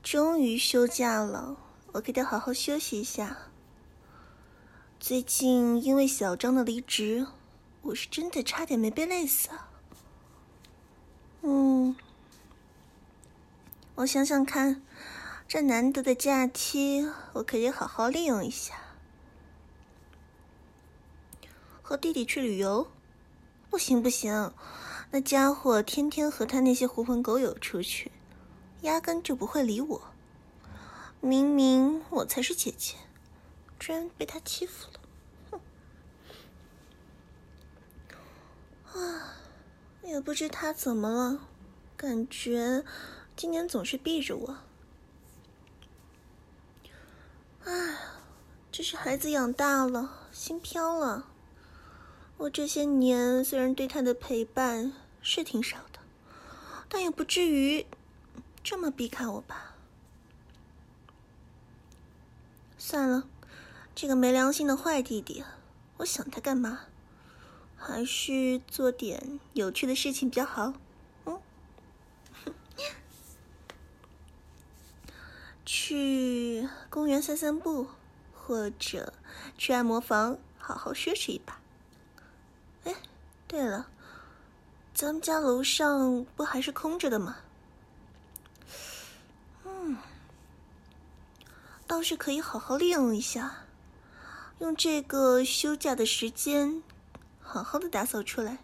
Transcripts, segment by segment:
终于休假了，我可得好好休息一下。最近因为小张的离职，我是真的差点没被累死啊。我想想看，这难得的假期，我可以好好利用一下。和弟弟去旅游？不行不行，那家伙天天和他那些狐朋狗友出去，压根就不会理我。明明我才是姐姐，居然被他欺负了。也不知他怎么了，感觉今年总是避着我。这是孩子养大了，心飘了。我这些年虽然对他的陪伴是挺少的，但也不至于这么避开我吧。算了，这个没良心的坏弟弟，我想他干嘛？还是做点有趣的事情比较好。去公园散散步，或者去按摩房好好休息一把。哎，对了，咱们家楼上不还是空着的吗？倒是可以好好利用一下，用这个休假的时间好好的打扫出来。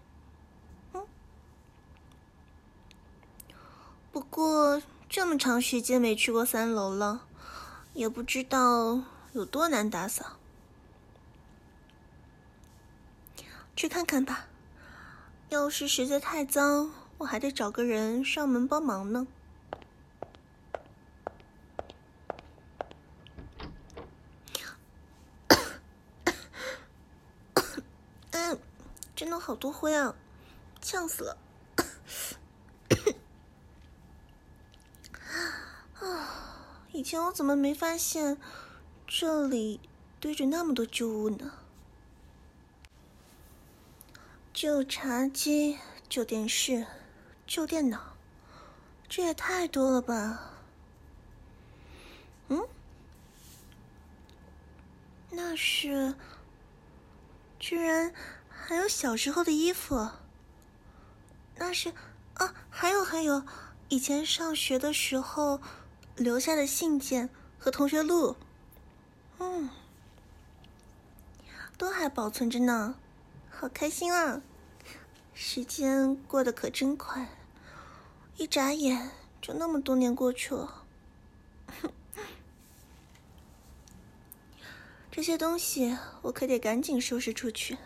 不过这么长时间没去过3楼了，也不知道有多难打扫。去看看吧，要是实在太脏，我还得找个人上门帮忙呢。真的好多灰啊，呛死了。以前我怎么没发现这里堆着那么多旧物呢？旧茶几、旧电视、旧电脑，这也太多了吧？那是，居然还有小时候的衣服。那是还有，以前上学的时候留下的信件和同学录，都还保存着呢，好开心啊！时间过得可真快，一眨眼就那么多年过去了。这些东西我可得赶紧收拾出去。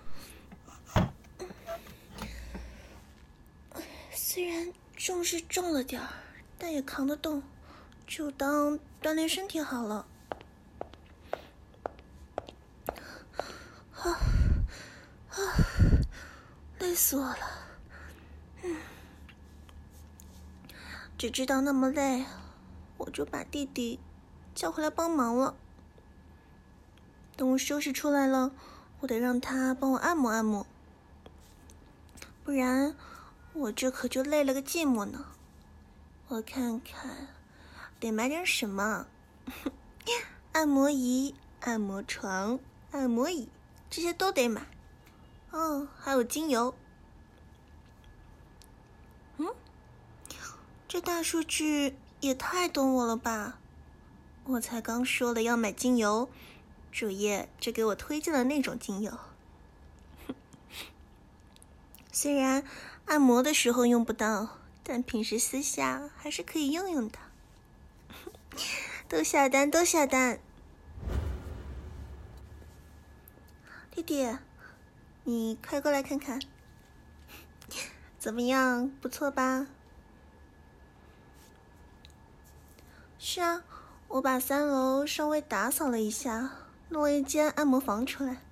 虽然重是重了点儿，但也扛得动，就当锻炼身体好了。累死我了。只知道那么累，我就把弟弟叫回来帮忙了。等我收拾出来了，我得让他帮我按摩按摩，不然我这可就累了个寂寞呢。我看看得买点什么。按摩仪、按摩床、按摩椅，这些都得买。还有精油。这大数据也太懂我了吧！我才刚说了要买精油，主页就给我推荐了那种精油。虽然按摩的时候用不到，但平时私下还是可以用用的。都下单，都下单！弟弟，你快过来看看，怎么样？不错吧？是啊，我把3楼稍微打扫了一下，弄了一间按摩房出来。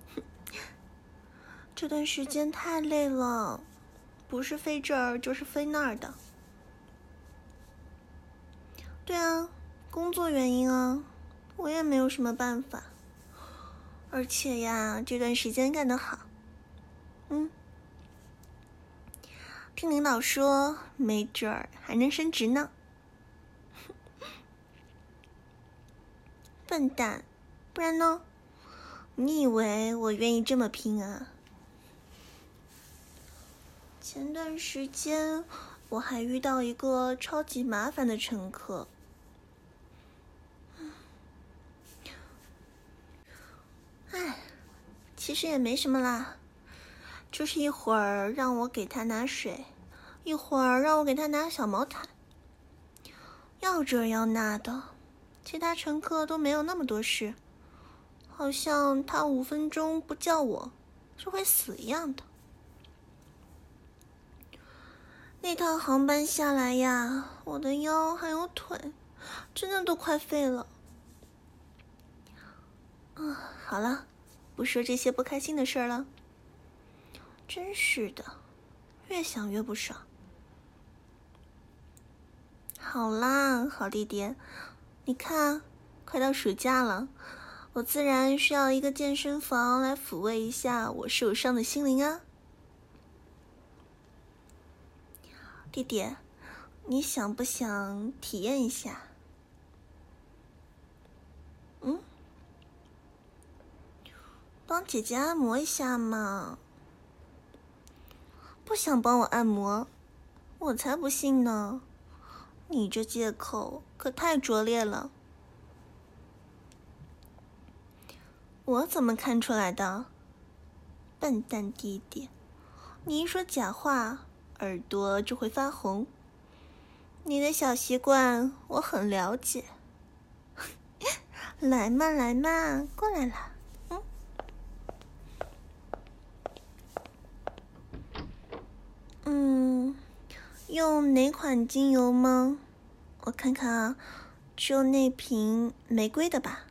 这段时间太累了，不是飞这儿就是飞那儿的。对啊，工作原因啊，我也没有什么办法。而且呀，这段时间干得好。听领导说，没准儿还能升职呢。 笨蛋，不然呢？你以为我愿意这么拼啊？前段时间我还遇到一个超级麻烦的乘客。其实也没什么啦，就是一会儿让我给他拿水，一会儿让我给他拿小毛毯，要这要那的。其他乘客都没有那么多事，好像他5分钟不叫我就会死一样的。那趟航班下来呀，我的腰还有腿真的都快废了。好了，不说这些不开心的事儿了。真是的，越想越不爽。好啦，好弟弟，你看，快到暑假了，我自然需要一个健身房来抚慰一下我受伤的心灵啊。弟弟，你想不想体验一下？帮姐姐按摩一下嘛。不想帮我按摩？我才不信呢！你这借口可太拙劣了。我怎么看出来的？笨蛋弟弟，你一说假话，耳朵就会发红。你的小习惯我很了解。来嘛来嘛，过来啦。用哪款精油吗？我看看啊，就那瓶玫瑰的吧。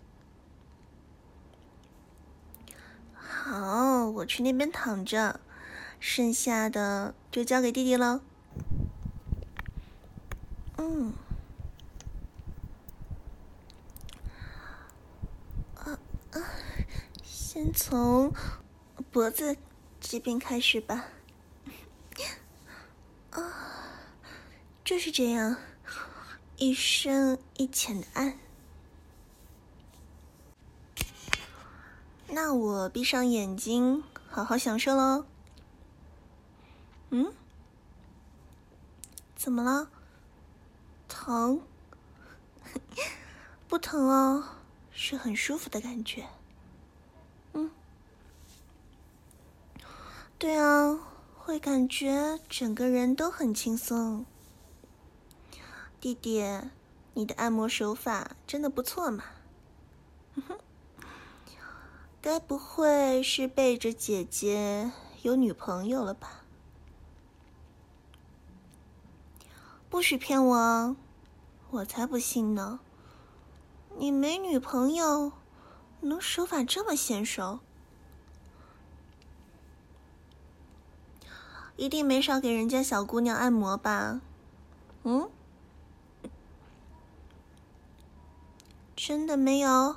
好，我去那边躺着，剩下的就交给弟弟了。先从脖子这边开始吧。就是这样，一深一浅的按。那我闭上眼睛，好好享受咯。怎么了？疼？不疼哦，是很舒服的感觉。对啊，会感觉整个人都很轻松。弟弟，你的按摩手法真的不错嘛。该不会是背着姐姐有女朋友了吧？不许骗我啊！我才不信呢。你没女朋友，能手法这么娴熟？一定没少给人家小姑娘按摩吧？真的没有？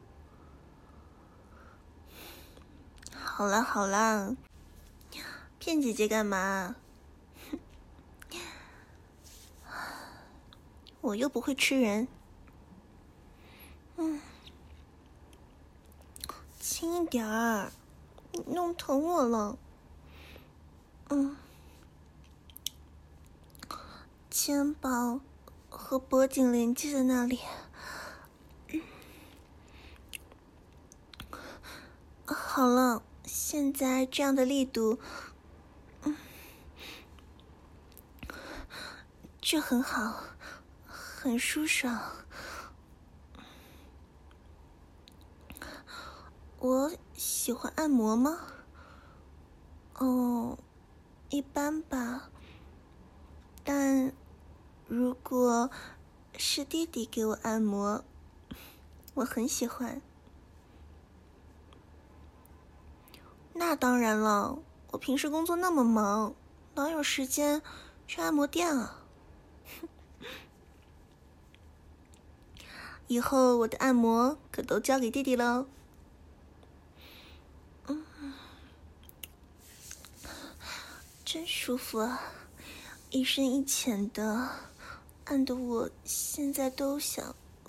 好啦好啦，骗姐姐干嘛？我又不会吃人。轻一点儿，你弄疼我了。肩膀和脖颈连接的那里。好了，现在这样的力度，这很好，很舒爽。我喜欢按摩吗？一般吧。但如果是弟弟给我按摩，我很喜欢。那当然了，我平时工作那么忙，哪有时间去按摩店啊？以后我的按摩可都交给弟弟喽。真舒服啊，一深一浅的，按得我现在都想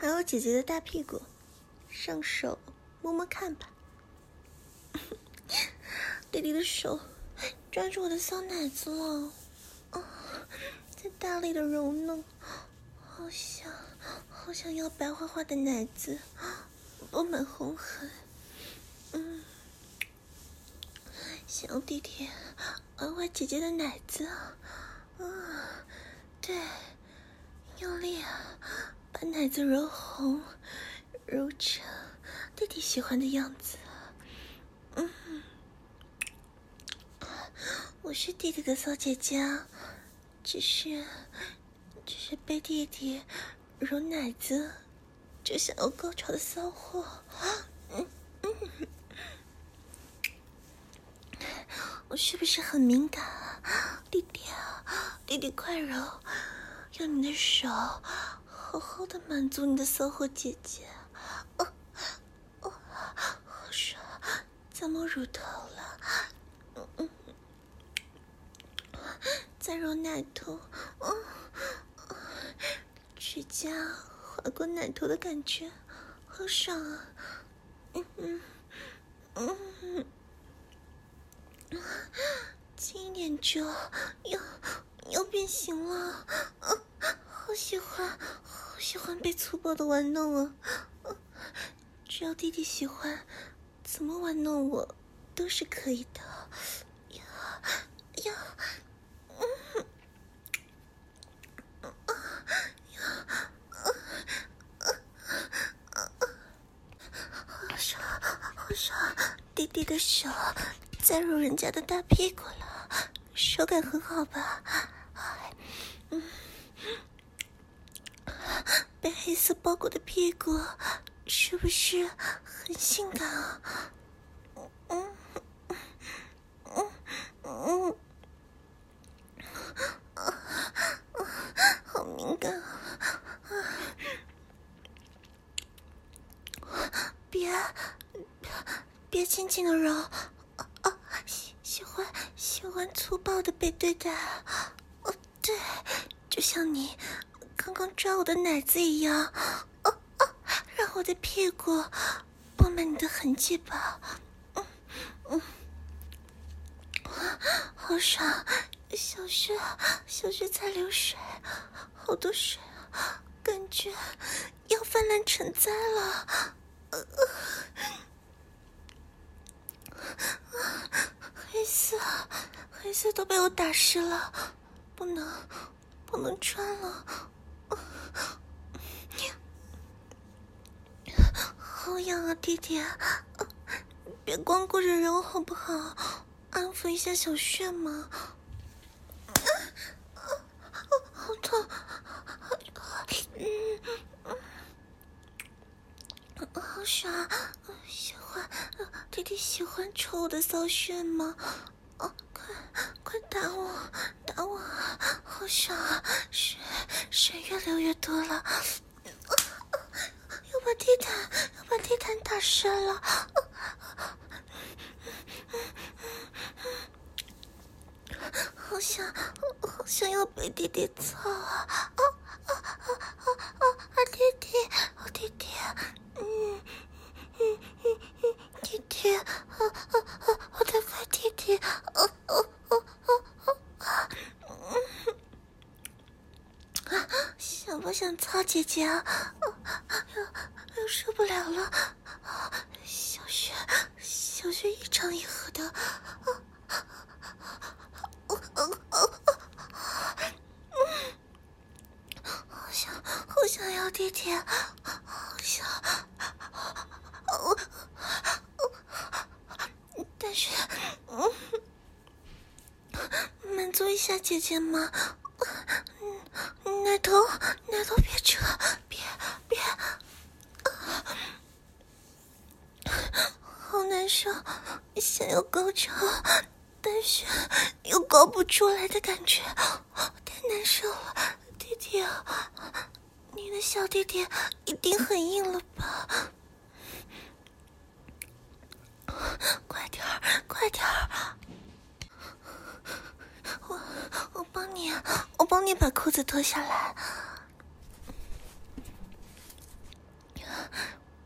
还有姐姐的大屁股，上手摸摸看吧。弟弟的手抓住我的骚奶子了，在大力的揉弄，好想要白花花的奶子，布满红痕。想要弟弟玩玩姐姐的奶子，对，用力把奶子揉红，揉成弟弟喜欢的样子。我是弟弟的骚姐姐，只是被弟弟揉奶子就想要高潮的骚货。我是不是很敏感啊？弟弟快揉，用你的手好好的满足你的骚货姐姐。好爽，再摸乳头了。再揉奶头，指甲划过奶头的感觉，好爽啊！轻一点就要变形了，好喜欢被粗暴的玩弄啊！只要弟弟喜欢，怎么玩弄我都是可以的。好爽！弟弟的手再揉人家的大屁股了，手感很好吧？被黑色包裹的屁股是不是很性感啊？好敏感啊！别轻轻的揉，喜欢粗暴的被对待。对，就像你刚刚抓我的奶子一样，让我的屁股布满你的痕迹吧。好爽！小穴在流水，好多水啊，感觉要泛滥成灾了。黑色都被我打湿了，不能穿了。好痒啊，弟弟，别光顾着揉好不好？安抚一下小穴嘛。好痛！好爽！弟弟喜欢抽我的骚穴吗？快打我！好爽啊！水越流越多了，要把地毯打湿了。好想要被弟弟操啊！弟弟，弟弟，我的坏弟弟，想不想操姐姐啊？又受不了了，小穴一张一合的，好想要弟弟，好想，但是，满足一下姐姐嘛。奶头别扯，别，好难受，想要高潮，但是又高不出来的感觉，太难受了。弟弟啊，你的小弟弟一定很硬了吧？快点儿！我帮你把裤子脱下来。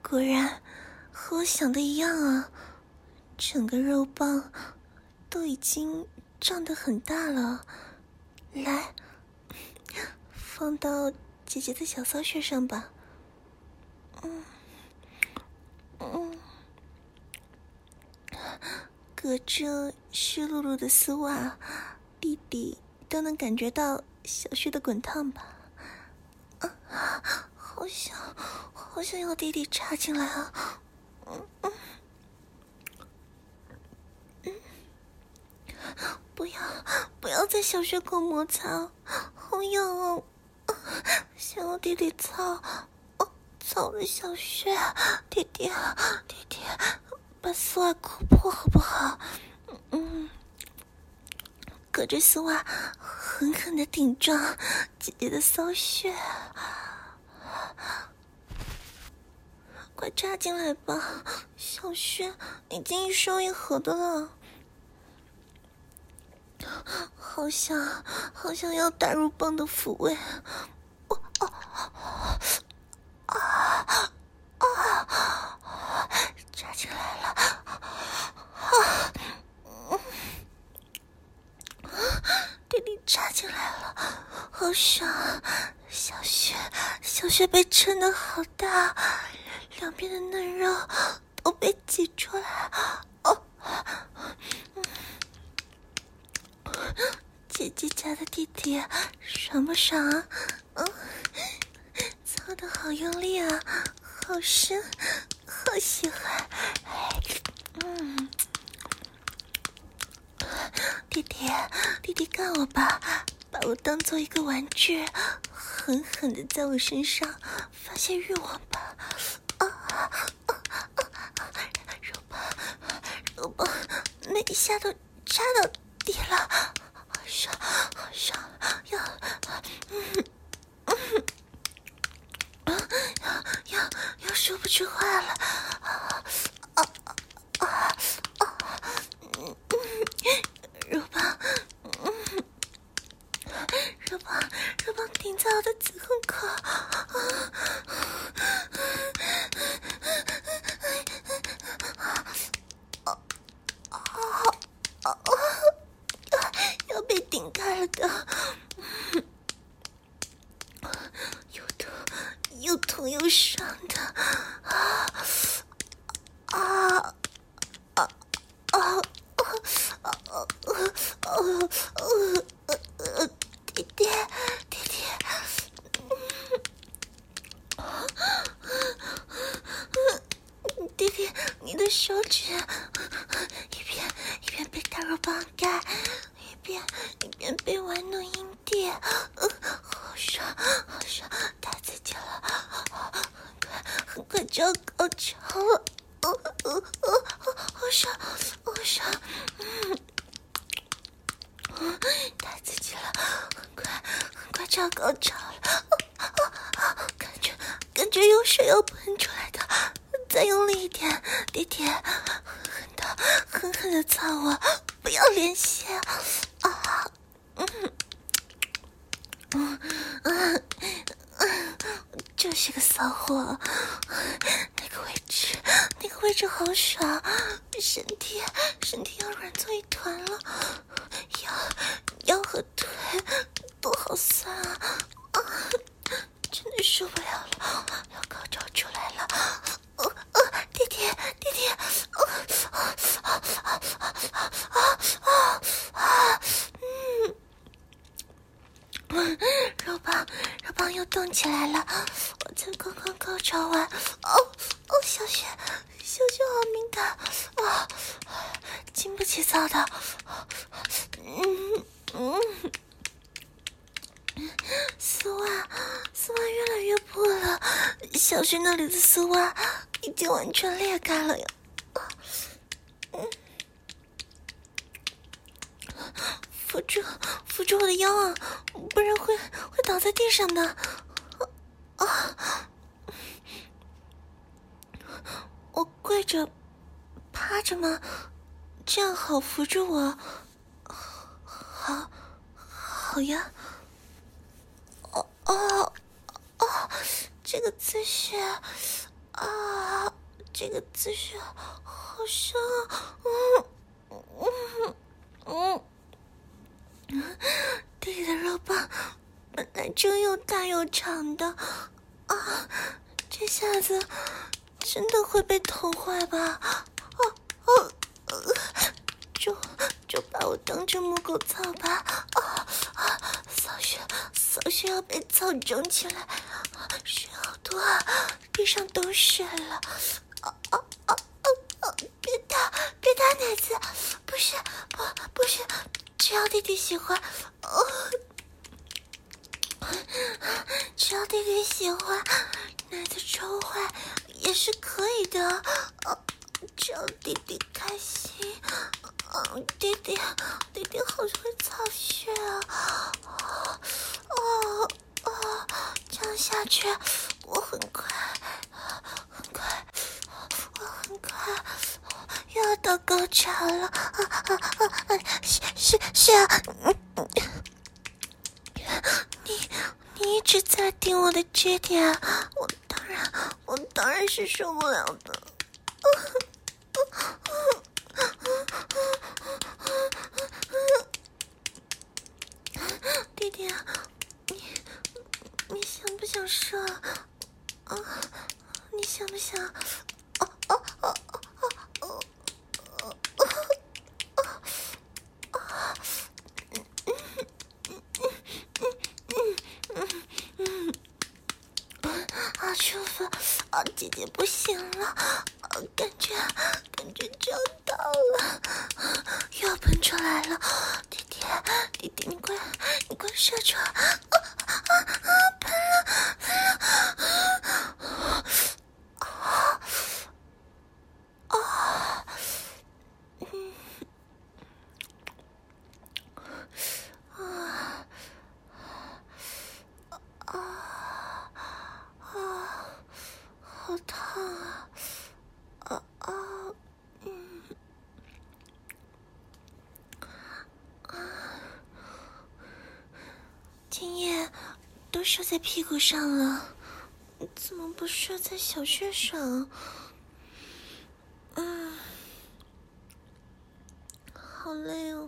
果然和我想的一样啊，整个肉棒都已经胀得很大了。来，放到姐姐的小骚穴上吧。隔着湿漉漉的丝袜，弟弟都能感觉到小穴的滚烫吧。好想要弟弟插进来啊！不要在小穴口摩擦，好痒哦！想要弟弟操我的小穴，弟弟，把丝袜抠破好不好？隔着丝袜狠狠地顶撞姐姐的骚穴，快插进来吧，小穴已经一收一合的了。好想要打入棒的抚慰。插进来了。弟弟插进来了，好爽！小穴被撑得好大，两边的嫩肉都被挤出来。姐姐家的弟弟爽不爽啊？操得好用力啊，好深，好喜欢。弟弟干我吧，把我当做一个玩具，狠狠地在我身上发泄欲望吧。肉棒每一下都插到底了，好爽，要说不出话了。肉棒顶在我的子宫口，要被顶开了的，又痛又爽的，弟弟，弟弟，你的手指一边被大肉棒盖，一边被玩弄阴蒂，好爽，太刺激了，很快就要高潮了，好爽，太刺激了，很快就要高潮了，感觉有水要喷出来的，再用力一点，弟弟，狠狠地操我，不要连线啊！就是个骚货，那个位置好爽，身体要软作一团了，腰和腿都好酸啊！真的受不了了，要高潮出来了！弟弟，肉棒又动起来了，我才刚刚高潮完，小穴好敏感经不起操的，丝袜越来越破了，小穴那里的丝袜已经完全裂开了呀！扶住我的腰啊，不然会倒在地上的。我跪着趴着吗？这样好扶住我。好呀。这个姿势啊，这个姿势好深啊！弟弟的肉棒本来就又大又长的啊，这下子真的会被捅坏吧？就把我当成母狗操吧！扫穴要被操肿起来，水好多啊，地上都是了！别打奶子，不是，只要弟弟喜欢，只要弟弟喜欢，奶子抽坏也是可以的，只要弟弟开心。弟弟好会操穴啊！这样下去，我很快又要到高潮了！是啊，你一直在盯我的支点，我当然是受不了的。弟弟，你想不想射啊？你想不想？舒服啊！姐姐不行了，感觉就要到了，又要喷出来了！弟弟，你快射出来！喷了！好烫今夜都射在屁股上了，怎么不射在小穴上？好累哦。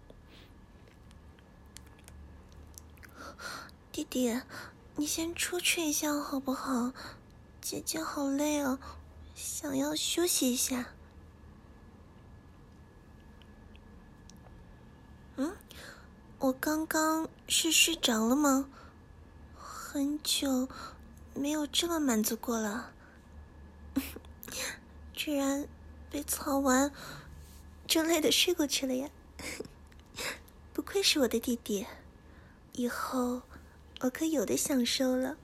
弟弟，你先出去一下好不好？姐姐好累哦，想要休息一下。我刚刚是睡着了吗？很久没有这么满足过了。居然被操完就累得睡过去了呀。不愧是我的弟弟，以后我可有的享受了。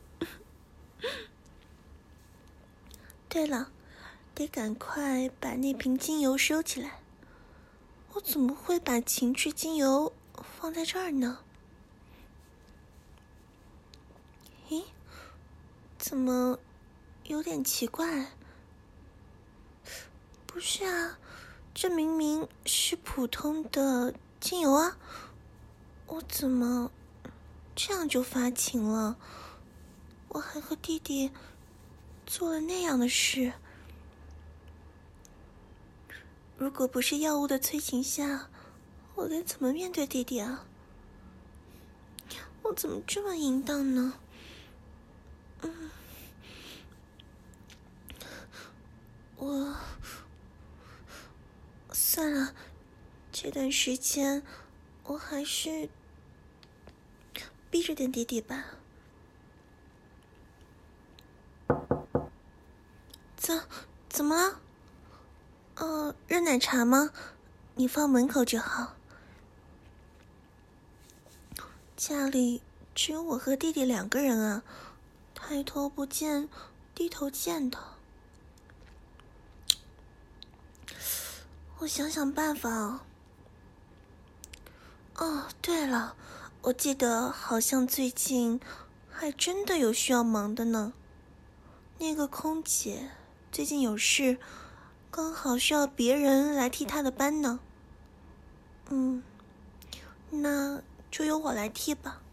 对了，得赶快把那瓶精油收起来。我怎么会把情趣精油放在这儿呢？咦，怎么有点奇怪？不是啊，这明明是普通的精油啊，我怎么这样就发情了？我还和弟弟做了那样的事。如果不是药物的催情下，我该怎么面对弟弟啊？我怎么这么淫荡呢？我算了，这段时间我还是逼着点弟弟吧。怎么了？热奶茶吗？你放门口就好。家里只有我和弟弟2个人啊，抬头不见低头见的。我想想办法哦，对了，我记得好像最近还真的有需要忙的呢。那个空姐最近有事，刚好需要别人来替她的班呢。那就由我来替吧。